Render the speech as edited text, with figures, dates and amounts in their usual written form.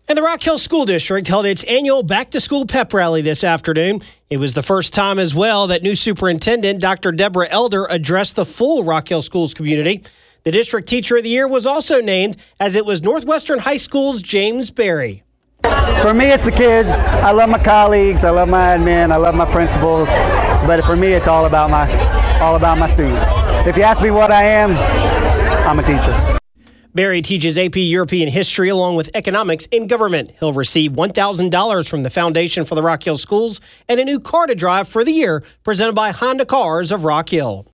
And the Rock Hill School District held its annual back-to-school pep rally this afternoon. It was the first time as well that new superintendent Dr. Deborah Elder addressed the full Rock Hill Schools community. The District Teacher of the Year was also named, as it was Northwestern High School's James Berry. For me, it's the kids. I love my colleagues. I love my admin. I love my principals. But for me, it's all about my students. If you ask me what I am, I'm a teacher. Berry teaches AP European history along with economics and government. He'll receive $1,000 from the Foundation for the Rock Hill Schools and a new car to drive for the year presented by Honda Cars of Rock Hill.